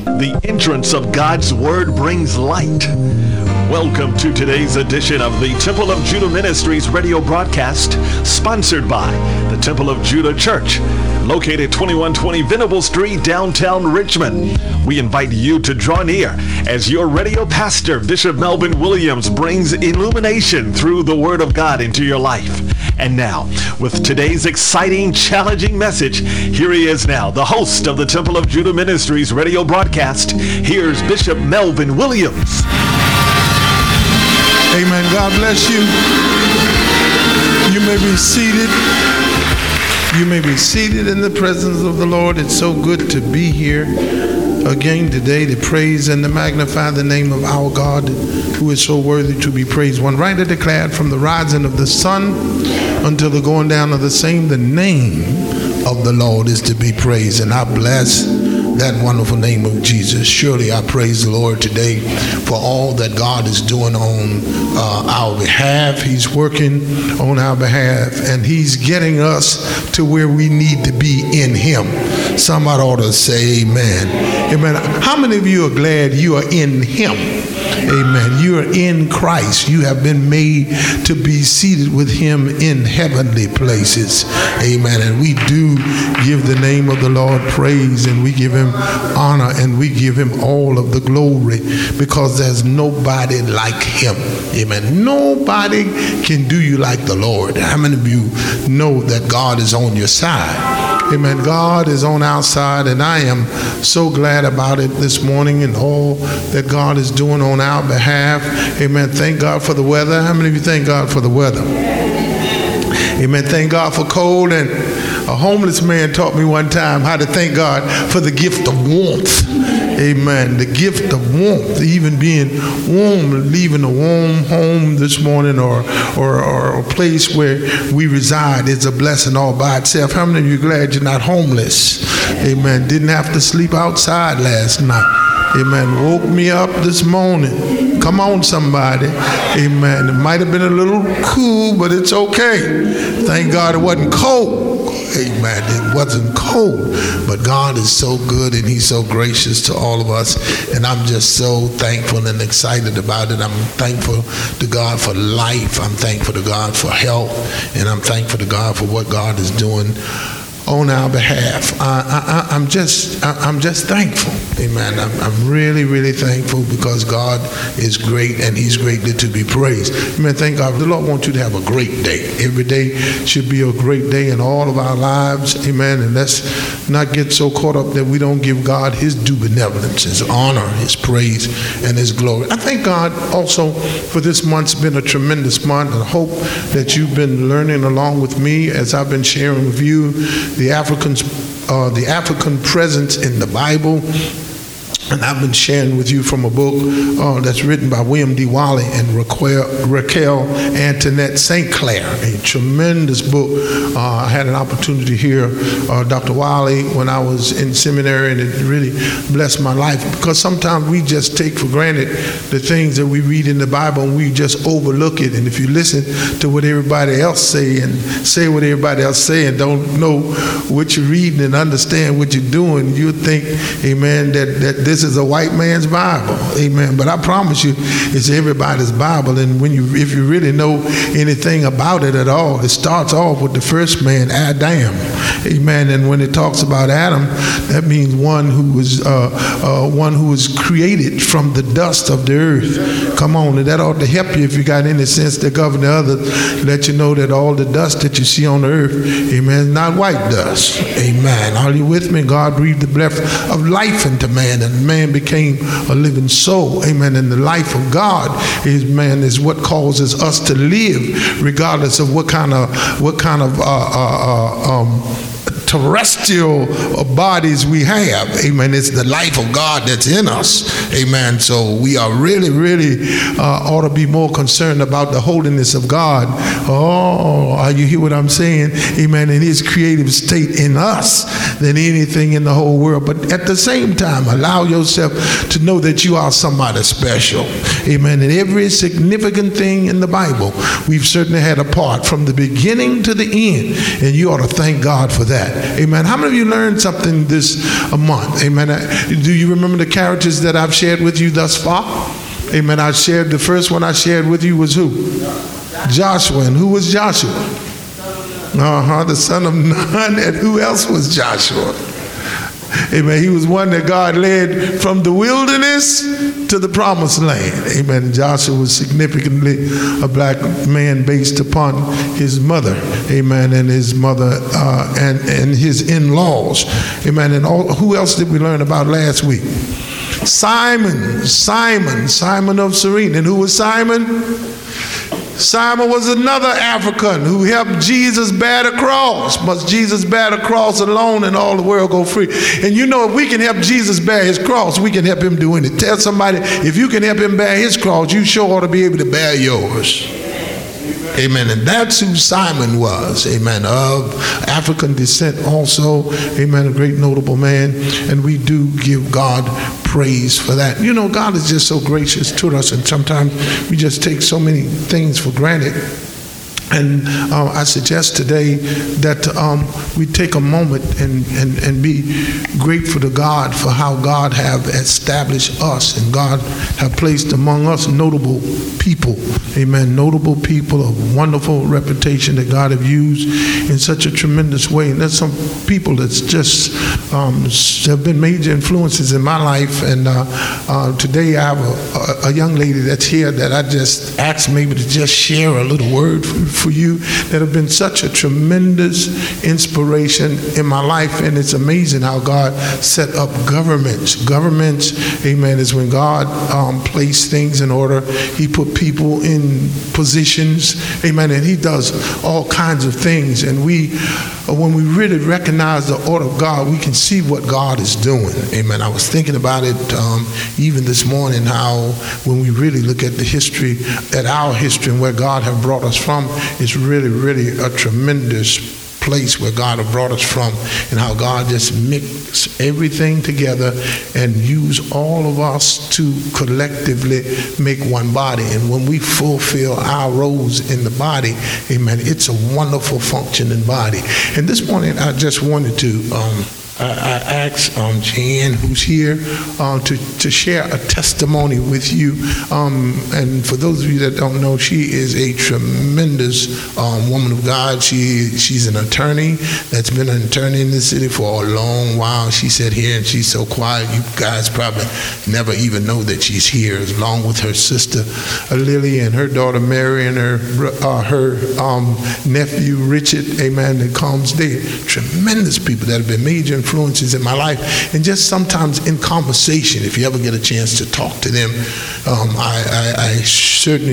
The entrance of God's Word brings light. Welcome to today's edition of the Temple of Judah Ministries radio broadcast, sponsored by the Temple of Judah Church, located 2120 Venable Street, downtown Richmond. We invite you to draw near as your radio pastor, Bishop Melvin Williams, brings illumination through the Word of God into your life. And now, with today's exciting, challenging message, here he is now, the host of the Temple of Judah Ministries radio broadcast. Here's Bishop Melvin Williams. Amen. God bless you. You may be seated. You may be seated in the presence of the Lord. It's so good to be here again today to praise and to magnify the name of our God, who is so worthy to be praised. One writer declared, from the rising of the sun until the going down of the same, the name of the Lord is to be praised. And I bless that wonderful name of Jesus. Surely I praise the Lord today for all that God is doing on our behalf. He's working on our behalf, and He's getting us to where we need to be in Him. Somebody ought to say amen. Amen. How many of you are glad you are in Him? Amen. You are in Christ. You have been made to be seated with Him in heavenly places. Amen. And we do give the name of the Lord praise, and we give Him honor, and we give Him all of the glory, because there's nobody like Him. Amen. Nobody can do you like the Lord. How many of you know that God is on your side? Amen. God is on our side, and I am so glad about it this morning and all that God is doing on our behalf. Amen. Thank God for the weather. How many of you thank God for the weather? Amen. Thank God for cold. And a homeless man taught me one time how to thank God for the gift of warmth. Amen. The gift of warmth, even being warm, leaving a warm home this morning or a place where we reside is a blessing all by itself. How many of you are glad you're not homeless? Amen. Didn't have to sleep outside last night. Amen. Woke me up this morning. Come on, somebody. Amen. It might have been a little cool, but it's okay. Thank God it wasn't cold. Amen. It wasn't cold, but God is so good, and He's so gracious to all of us, and I'm just so thankful and excited about it. I'm thankful to God for life. I'm thankful to God for health, and I'm thankful to God for what God is doing on our behalf. I'm just thankful. Amen. I'm really, really thankful, because God is great, and He's greatly to be praised. Amen. Thank God. The Lord wants you to have a great day. Every day should be a great day in all of our lives. Amen. And let's not get so caught up that we don't give God His due benevolence, His honor, His praise, and His glory. I thank God also for this month's been a tremendous month, and I hope that you've been learning along with me as I've been sharing with you the African presence in the Bible. And I've been sharing with you from a book that's written by William D. Wally and Raquel Antoinette St. Clair, a tremendous book. I had an opportunity to hear Dr. Wally when I was in seminary, and it really blessed my life, because sometimes we just take for granted the things that we read in the Bible, and we just overlook it. And if you listen to what everybody else say and say what everybody else say and don't know what you're reading and understand what you're doing, you think, amen, that this is a white man's Bible. Amen. But I promise you, it's everybody's Bible. And if you really know anything about it at all, it starts off with the first man, Adam. Amen. And when it talks about Adam, that means one who was created from the dust of the earth. Come on, and that ought to help you if you got any sense to govern the others. Let you know that all the dust that you see on the earth, amen, is not white dust. Amen. Are you with me? God breathed the breath of life into man, and man became a living soul. Amen. And the life of God is what causes us to live, regardless of what kind of terrestrial bodies we have. Amen. It's the life of God that's in us. Amen. So we are really, really ought to be more concerned about the holiness of God. Oh, are you hear what I'm saying? Amen. In His creative state in us than anything in the whole world. But at the same time, allow yourself to know that you are somebody special. Amen. And every significant thing in the Bible, we've certainly had a part from the beginning to the end. And you ought to thank God for that. that. Amen. How many of you learned something this month? Amen. Do you remember the characters that I've shared with you thus far? Amen. The first one I shared with you was who? Joshua. And who was Joshua? The son of Nun. And who else was Joshua? Amen. He was one that God led from the wilderness to the promised land. Amen. Joshua was significantly a black man based upon his mother. Amen. And his mother and his in-laws. Amen. And who else did we learn about last week? Simon of Cyrene. And who was Simon? Simon was another African who helped Jesus bear the cross. Must Jesus bear the cross alone and all the world go free? And you know, if we can help Jesus bear his cross, we can help him do anything. Tell somebody, if you can help him bear his cross, you sure ought to be able to bear yours. Amen. And that's who Simon was. Amen. Of African descent also. Amen. A great notable man. And we do give God praise for that. You know, God is just so gracious to us, and sometimes we just take so many things for granted. And I suggest today that we take a moment and be grateful to God for how God have established us, and God have placed among us notable people. Amen. Notable people of wonderful reputation that God have used in such a tremendous way. And there's some people that's just have been major influences in my life. And today I have a young lady that's here that I just asked maybe to just share a little word for you that have been such a tremendous inspiration in my life. And it's amazing how God set up governments. Governments, amen, is when God placed things in order. He put people in positions, amen, and he does all kinds of things. And when we really recognize the order of God, we can see what God is doing. Amen. I was thinking about it even this morning, how when we really look at the history, at our history and where God has brought us from, it's really, really a tremendous place where God has brought us from, and how God just mix everything together and use all of us to collectively make one body. And when we fulfill our roles in the body, amen, it's a wonderful functioning body. And this morning I just wanted to I asked Jan, who's here, to share a testimony with you. And for those of you that don't know, she is a tremendous woman of God. She's an attorney that's been an attorney in this city for a long while. She sat here and she's so quiet. You guys probably never even know that she's here, along with her sister Lily and her daughter Mary and her nephew Richard. Amen. That comes there. Tremendous people that have been major influences in my life. And just sometimes in conversation, if you ever get a chance to talk to them, I certainly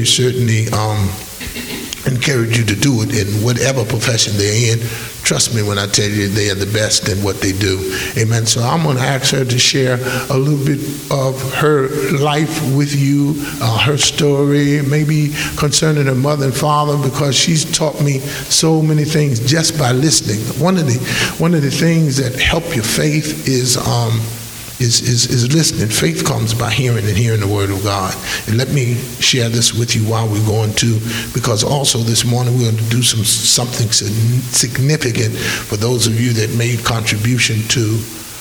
encourage you to do it in whatever profession they're in. Trust me when I tell you they are the best in what they do. Amen. So I'm going to ask her to share a little bit of her life with you, her story, maybe concerning her mother and father, because she's taught me so many things just by listening. One of the things that help your faith is listening. Faith comes by hearing, and hearing the word of God. And let me share this with you while we're going to, because also this morning we're going to do something significant for those of you that made contribution to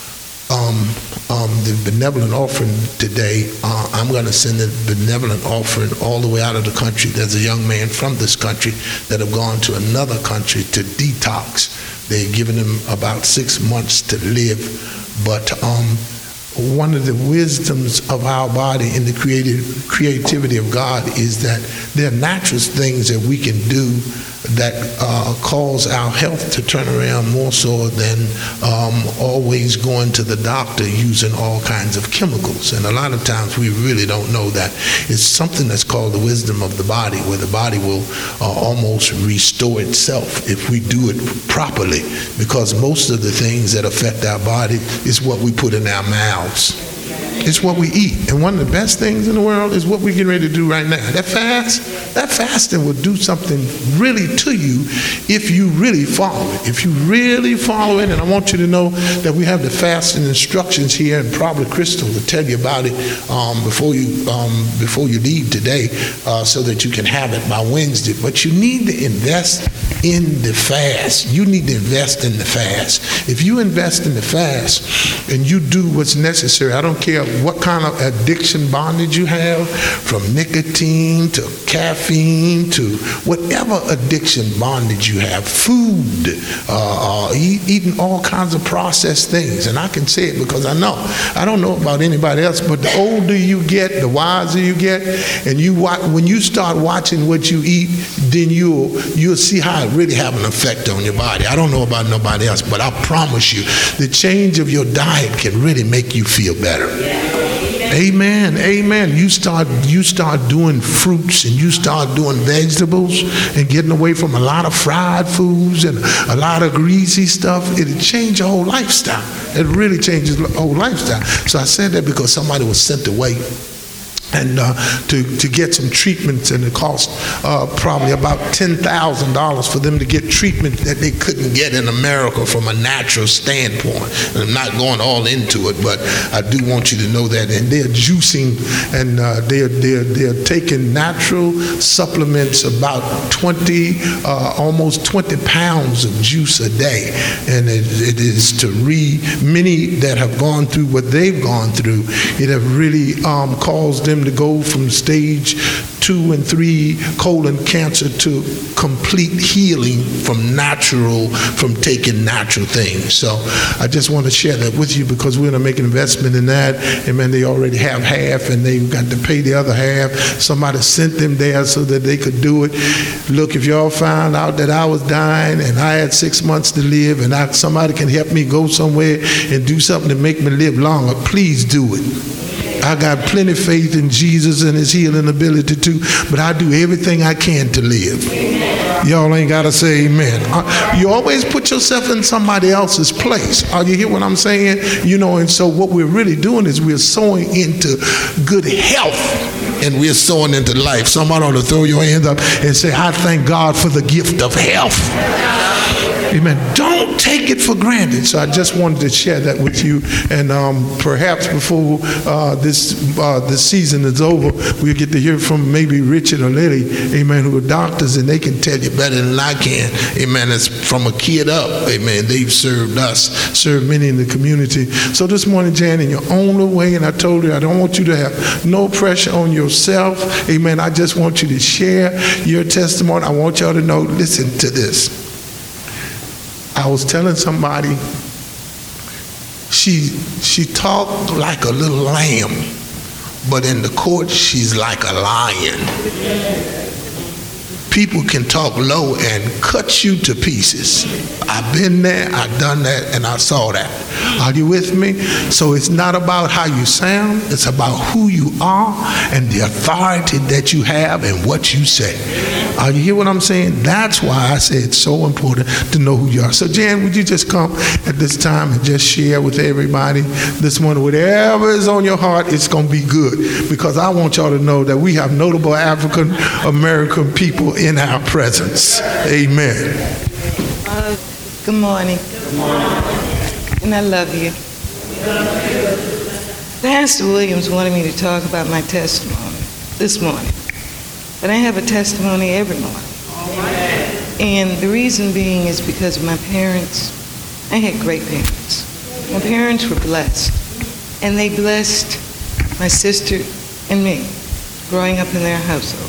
the benevolent offering today. I'm going to send the benevolent offering all the way out of the country. There's a young man from this country that have gone to another country to detox. They've given him about 6 months to live, but one of the wisdoms of our body and the creativity of God is that there are natural things that we can do that cause our health to turn around more so than always going to the doctor using all kinds of chemicals. And a lot of times we really don't know that. It's something that's called the wisdom of the body, where the body will almost restore itself if we do it properly, because most of the things that affect our body is what we put in our mouths. It's what we eat. And one of the best things in the world is what we're getting ready to do right now. That fasting will do something really to you if you really follow it. If you really follow it, and I want you to know that we have the fasting instructions here, and probably Crystal will tell you about it before you leave today, so that you can have it by Wednesday. But you need to invest in the fast. You need to invest in the fast. If you invest in the fast and you do what's necessary, I don't care what kind of addiction bondage you have, from nicotine to caffeine to whatever addiction bondage you have, food, eating all kinds of processed things. And I can say it because I know. I don't know about anybody else, but the older you get, the wiser you get, and when you start watching what you eat, then you'll see how it really have an effect on your body. I don't know about nobody else, but I promise you, the change of your diet can really make you feel better. Amen. Amen. You start doing fruits and you start doing vegetables and getting away from a lot of fried foods and a lot of greasy stuff. It'll change your whole lifestyle. It really changes the whole lifestyle. So I said that because somebody was sent away and to get some treatments, and it cost probably about $10,000 for them to get treatment that they couldn't get in America from a natural standpoint. And I'm not going all into it, but I do want you to know that. And they're juicing, and they're taking natural supplements, about almost 20 pounds of juice a day. And it is to many that have gone through what they've gone through, it have really caused them to go from stage 2 and 3 colon cancer to complete healing from taking natural things. So I just want to share that with you because we're going to make an investment in that. Amen. They already have half and they've got to pay the other half. Somebody sent them there so that they could do it. Look, if y'all found out that I was dying and I had 6 months to live and somebody can help me go somewhere and do something to make me live longer, please do it. I got plenty of faith in Jesus and his healing ability too, but I do everything I can to live. Y'all ain't got to say amen. You always put yourself in somebody else's place. You hear what I'm saying? And so what we're really doing is we're sowing into good health and we're sowing into life. Somebody ought to throw your hands up and say, I thank God for the gift of health. Amen. Don't take it for granted. So I just wanted to share that with you. And perhaps before this season is over, we'll get to hear from maybe Richard or Lily, amen, who are doctors, and they can tell you better than I can. Amen. It's from a kid up. Amen. They've served many in the community. So this morning, Jan, in your own way, and I told you I don't want you to have no pressure on yourself. Amen. I just want you to share your testimony. I want y'all to know, listen to this. I was telling somebody, she talked like a little lamb, but in the court, she's like a lion. People can talk low and cut you to pieces. I've been there, I've done that, and I saw that. Are you with me? So it's not about how you sound, it's about who you are and the authority that you have and what you say. You hear what I'm saying? That's why I say it's so important to know who you are. So Jan, would you just come at this time and just share with everybody this morning, whatever is on your heart, it's going to be good. Because I want y'all to know that we have notable African American people in our presence. Amen. Good morning. Good morning. And I love you. Pastor Williams wanted me to talk about my testimony this morning. But I have a testimony every morning. And the reason being is because of my parents. I had great parents. My parents were blessed. And they blessed my sister and me growing up in their household.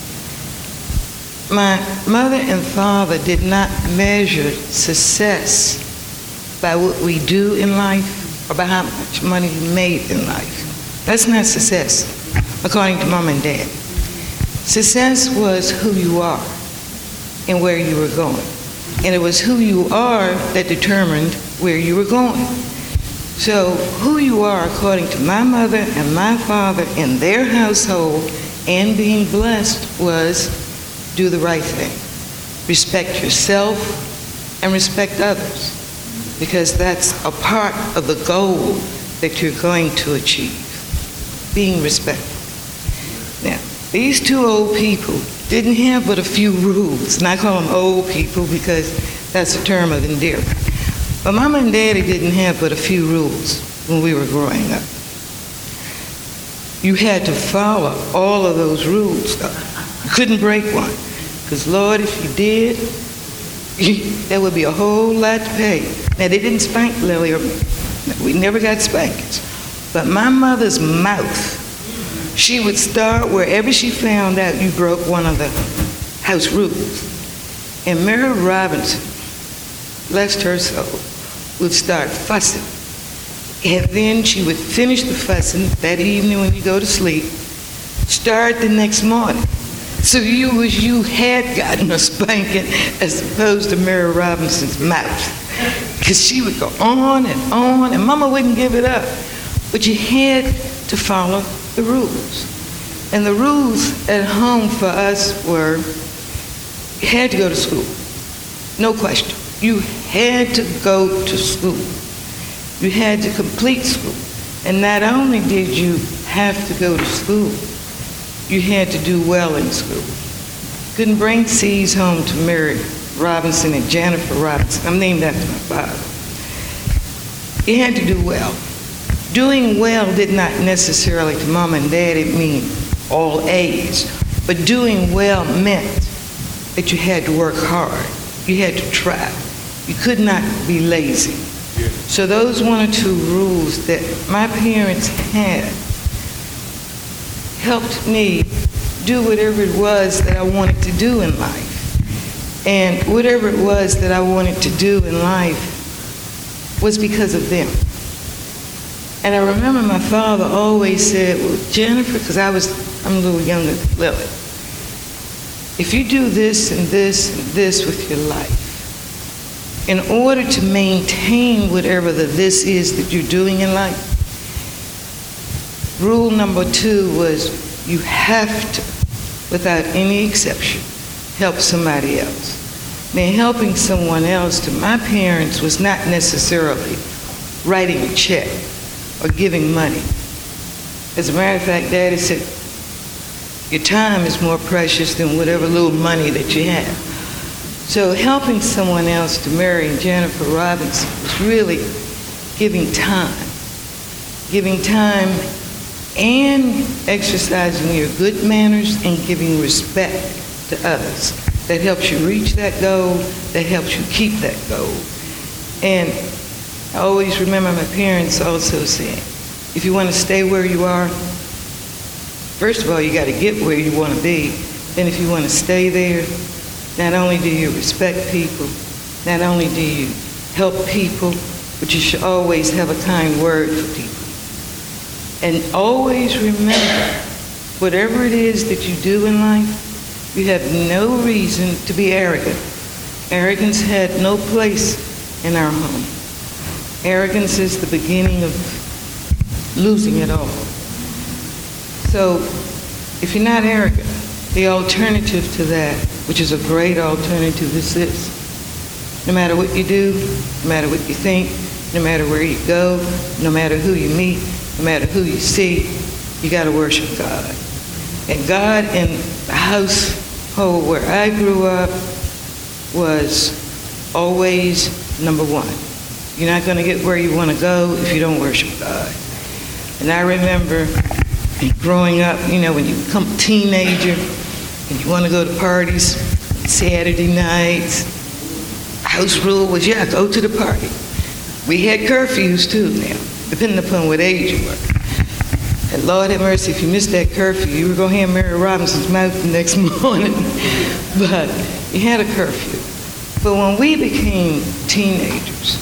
My mother and father did not measure success by what we do in life or by how much money we made in life. That's not success, according to Mom and Dad. Success was who you are and where you were going. And it was who you are that determined where you were going. So who you are, according to my mother and my father in their household and being blessed, was do the right thing. Respect yourself and respect others, because that's a part of the goal that you're going to achieve, being respectful. Now, these two old people didn't have but a few rules, and I call them old people because that's a term of endearment. But Mama and Daddy didn't have but a few rules when we were growing up. You had to follow all of those rules, though. You couldn't break one, because Lord, if you did, there would be a whole lot to pay. Now, they didn't spank Lily or me. We never got spankings. But my mother's mouth, she would start wherever she found out you broke one of the house rules. And Mary Robinson, bless her soul, would start fussing. And then she would finish the fussing that evening when you go to sleep, start the next morning. So you wish you had gotten a spanking as opposed to Mary Robinson's mouth. Because she would go on, and Mama wouldn't give it up. But you had to follow the rules. And the rules at home for us were, you had to go to school. No question. You had to go to school. You had to complete school. And not only did you have to go to school, you had to do well in school. Couldn't bring C's home to Mary Robinson and Jennifer Robinson. I'm named after my father. You had to do well. Doing well did not necessarily, to Mom and Dad, it mean all A's. But doing well meant that you had to work hard. You had to try. You could not be lazy. So those one or two rules that my parents had helped me do whatever it was that I wanted to do in life. And whatever it was that I wanted to do in life was because of them. And I remember my father always said, well, Jennifer, because I'm a little younger than Lily, if you do this and this and this with your life, in order to maintain whatever the this is that you're doing in life, rule number 2 was you have to, without any exception, help somebody else. Now, helping someone else to my parents was not necessarily writing a check or giving money. As a matter of fact, Daddy said, your time is more precious than whatever little money that you have. So helping someone else to marry Jennifer Robinson was really giving time and exercising your good manners and giving respect to others. That helps you reach that goal, that helps you keep that goal. And I always remember my parents also saying, if you want to stay where you are, first of all, you got to get where you want to be. Then if you want to stay there, not only do you respect people, not only do you help people, but you should always have a kind word for people. And always remember, whatever it is that you do in life, you have no reason to be arrogant. Arrogance had no place in our home. Arrogance is the beginning of losing it all. So if you're not arrogant, the alternative to that, which is a great alternative, is this. No matter what you do, no matter what you think, no matter where you go, no matter who you meet, no matter who you see, you got to worship God. And God in the household where I grew up was always number 1. You're not going to get where you want to go if you don't worship God. And I remember growing up, when you become a teenager and you want to go to parties, Saturday nights, house rule was, go to the party. We had curfews too now, depending upon what age you were. And Lord have mercy, if you missed that curfew, you were going to hear Mary Robinson's mouth the next morning. But you had a curfew. But when we became teenagers,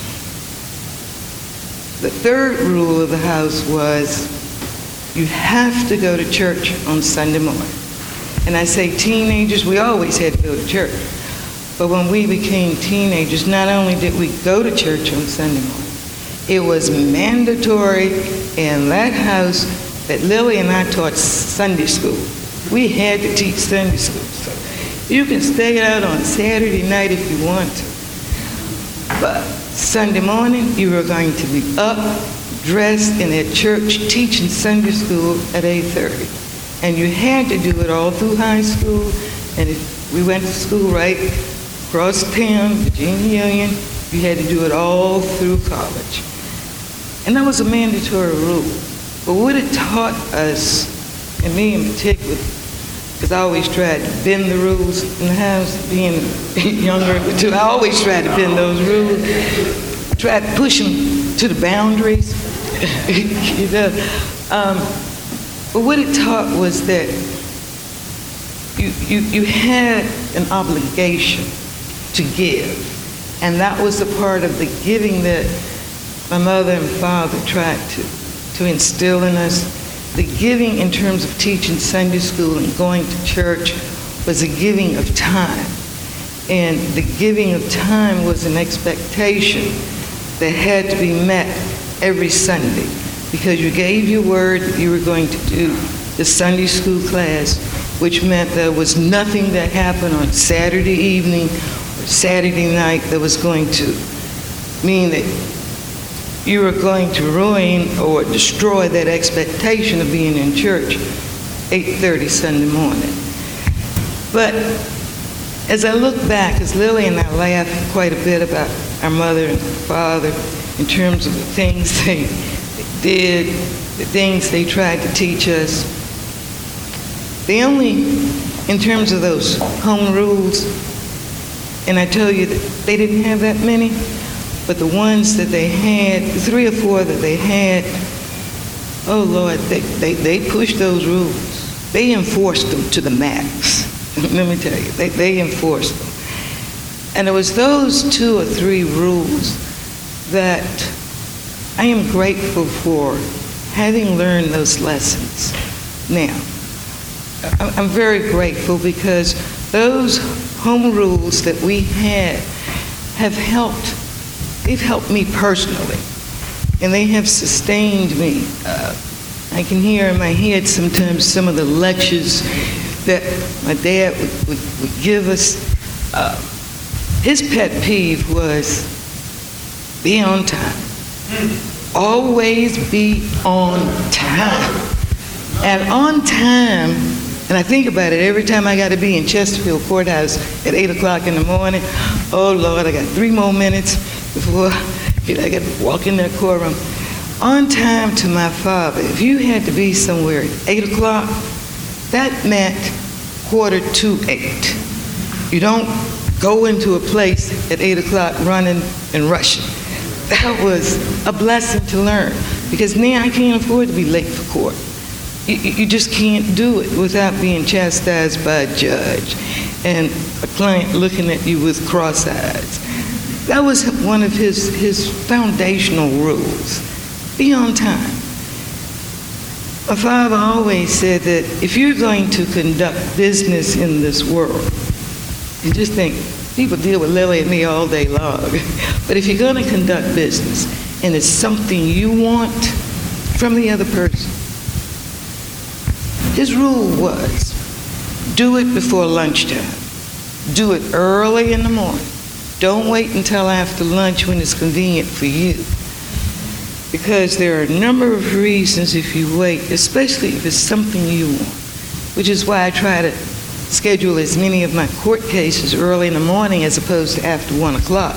the third rule of the house was you have to go to church on Sunday morning. And I say teenagers, we always had to go to church. But when we became teenagers, not only did we go to church on Sunday morning, it was mandatory in that house that Lily and I taught Sunday school. We had to teach Sunday school. So you can stay out on Saturday night if you want to. But Sunday morning, you were going to be up, dressed, and at church teaching Sunday school at 8:30. And you had to do it all through high school. And if we went to school right across town, Virginia Union, you had to do it all through college. And that was a mandatory rule. But what it taught us, and me in particular, because I always tried to bend the rules in the house, being younger too. I always tried to bend those rules, tried to push them to the boundaries. You know? But what it taught was that you had an obligation to give. And that was a part of the giving that my mother and father tried to instill in us. The giving in terms of teaching Sunday school and going to church was a giving of time. And the giving of time was an expectation that had to be met every Sunday, because you gave your word that you were going to do the Sunday school class, which meant there was nothing that happened on Saturday evening or Saturday night that was going to mean that you were going to ruin or destroy that expectation of being in church 8:30 Sunday morning. But as I look back, as Lily and I laugh quite a bit about our mother and father in terms of the things they did, the things they tried to teach us, the only, in terms of those home rules, and I tell you that they didn't have that many, but the ones that they had, the 3 or 4 that they had, oh Lord, they pushed those rules. They enforced them to the max. Let me tell you, they enforced them. And it was those 2 or 3 rules that I am grateful for having learned those lessons. Now, I'm very grateful because those home rules that we had have helped. They've helped me personally, and they have sustained me. I can hear in my head sometimes some of the lectures that my dad would give us. His pet peeve was, be on time. Always be on time. And on time, and I think about it every time I got to be in Chesterfield Courthouse at 8 o'clock in the morning. Oh Lord, I got 3 more minutes before I got to walk in that courtroom. On time to my father, if you had to be somewhere at 8 o'clock, that meant 7:45. You don't go into a place at 8 o'clock running and rushing. That was a blessing to learn, because now I can't afford to be late for court. You just can't do it without being chastised by a judge and a client looking at you with cross eyes. That was one of his foundational rules. Be on time. My father always said that if you're going to conduct business in this world, and just think, people deal with Lily and me all day long, but if you're going to conduct business and it's something you want from the other person, his rule was, do it before lunchtime. Do it early in the morning. Don't wait until after lunch when it's convenient for you. Because there are a number of reasons if you wait, especially if it's something you want, which is why I try to schedule as many of my court cases early in the morning as opposed to after 1 o'clock.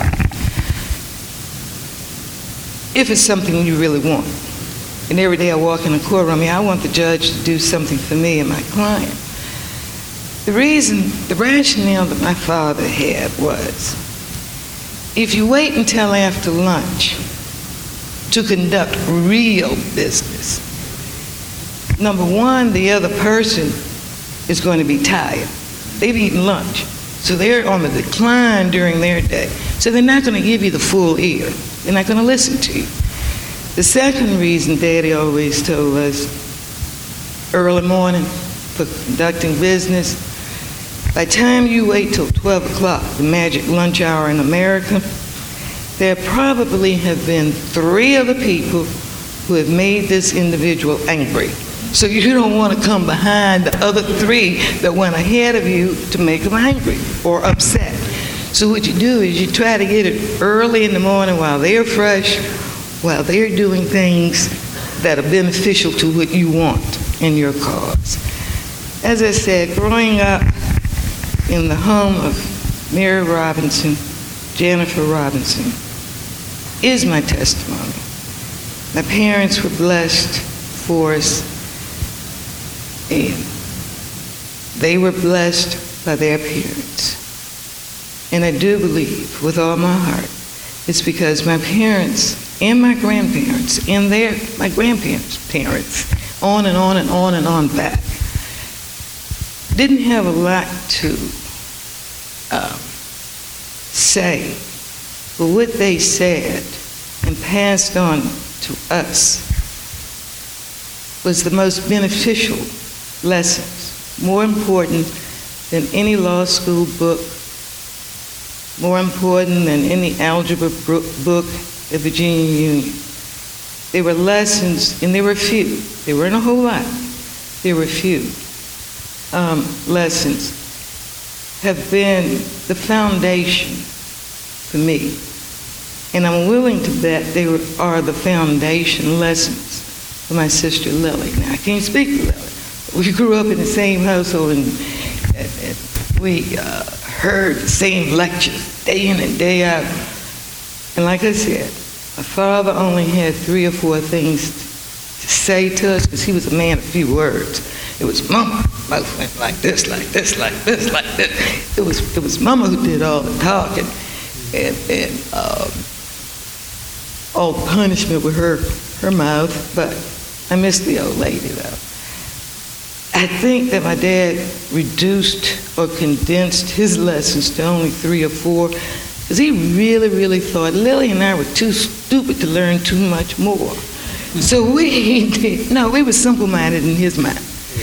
If it's something you really want. And every day I walk in a courtroom, I want the judge to do something for me and my client. The rationale that my father had was, if you wait until after lunch to conduct real business, number one, the other person is going to be tired. They've eaten lunch, so they're on the decline during their day. So they're not going to give you the full ear. They're not going to listen to you. The second reason Daddy always told us, early morning for conducting business, by the time you wait till 12 o'clock, the magic lunch hour in America, there probably have been 3 other people who have made this individual angry. So you don't want to come behind the other 3 that went ahead of you to make them angry or upset. So what you do is you try to get it early in the morning while they're fresh, while they're doing things that are beneficial to what you want in your cause. As I said, growing up in the home of Mary Robinson, Jennifer Robinson, is my testimony. My parents were blessed for us, and they were blessed by their parents. And I do believe with all my heart, it's because my parents and my grandparents and my grandparents' parents, on and on and on and on back, didn't have a lot to say, but what they said and passed on to us was the most beneficial lessons, more important than any law school book, more important than any algebra book at Virginia Union. They were lessons, and there were few. There weren't a whole lot. There were few lessons have been the foundation for me. And I'm willing to bet they are the foundation lessons for my sister Lily. Now, I can't speak for Lily. We grew up in the same household, and we heard the same lectures day in and day out. And like I said, my father only had 3 or 4 things to say to us because he was a man of few words. It was Mama, mouth went like this, like this, like this, like this. It was Mama who did all the talking, and all the punishment with her mouth. But I miss the old lady though. I think that my dad reduced or condensed his lessons to only 3 or 4 because he really, really thought Lily and I were too stupid to learn too much more. So we were simple-minded in his mind.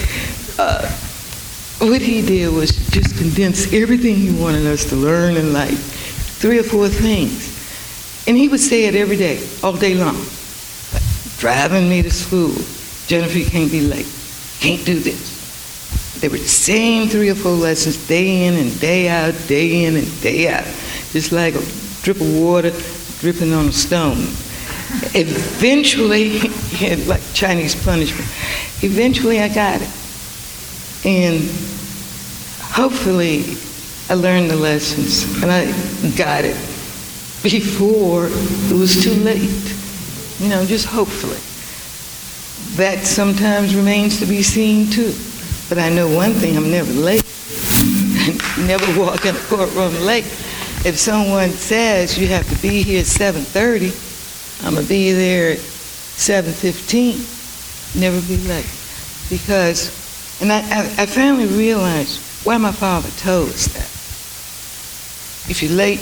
What he did was just condense everything he wanted us to learn in life, 3 or 4 things. And he would say it every day, all day long. Driving me to school, Jennifer, you can't be late. Can't do this. They were the same 3 or 4 lessons day in and day out, day in and day out. Just like a drip of water dripping on a stone. Eventually, like Chinese punishment, eventually I got it. And hopefully I learned the lessons and I got it before it was too late. Just hopefully. That sometimes remains to be seen too. But I know one thing, I'm never late. Never walk in a courtroom late. If someone says you have to be here at 7:30, I'm going to be there at 7:15. Never be late. Because, and I finally realized why my father told us that. If you're late,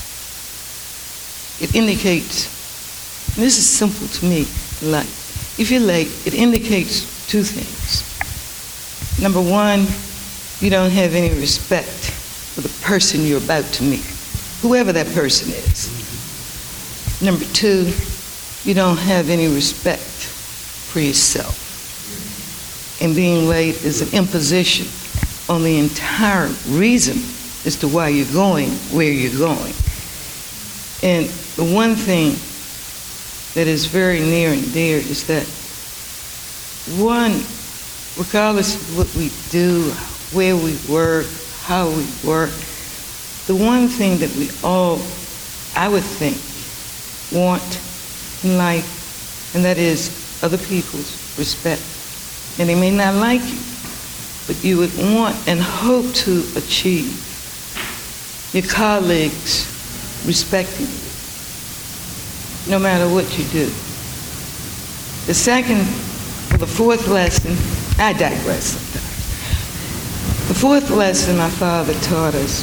it indicates, and this is simple to me in life, if you're late, it indicates 2 things. Number 1, you don't have any respect for the person you're about to meet, whoever that person is. Number 2, you don't have any respect for yourself. And being late is an imposition on the entire reason as to why you're going where you're going. And the one thing that is very near and dear is that, one, regardless of what we do, where we work, how we work, the one thing that we all, I would think, want in life, and that is other people's respect. And they may not like you, but you would want and hope to achieve your colleagues respecting you, no matter what you do. The fourth lesson, I digress sometimes. The 4th lesson my father taught us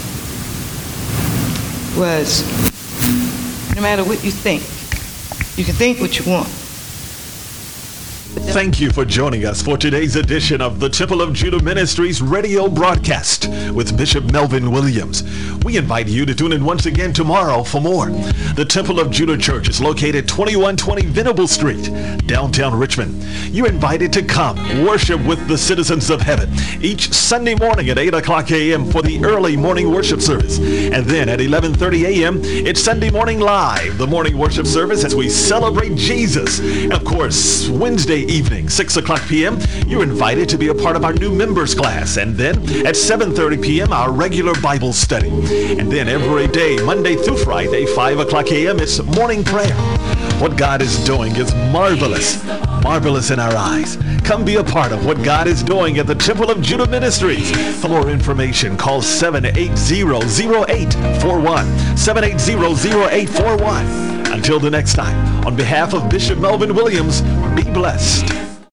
was, no matter what you think, you can think what you want. Thank you for joining us for today's edition of the Temple of Judah Ministries radio broadcast with Bishop Melvin Williams. We invite you to tune in once again tomorrow for more. The Temple of Judah Church is located 2120 Venable Street, downtown Richmond. You're invited to come worship with the citizens of heaven each Sunday morning at 8 o'clock a.m. for the early morning worship service. And then at 11:30 a.m., it's Sunday Morning Live, the morning worship service as we celebrate Jesus. And of course, Wednesday evening, 6 o'clock p.m., you're invited to be a part of our new members class. And then at 7:30 p.m., our regular Bible study. And then every day, Monday through Friday, 5 o'clock a.m., it's morning prayer. What God is doing is marvelous. marvelous in our eyes. Come be a part of what God is doing at the Temple of Judah Ministries. For more information, call 780-0841. 780-0841. Until the next time, on behalf of Bishop Melvin Williams, be blessed.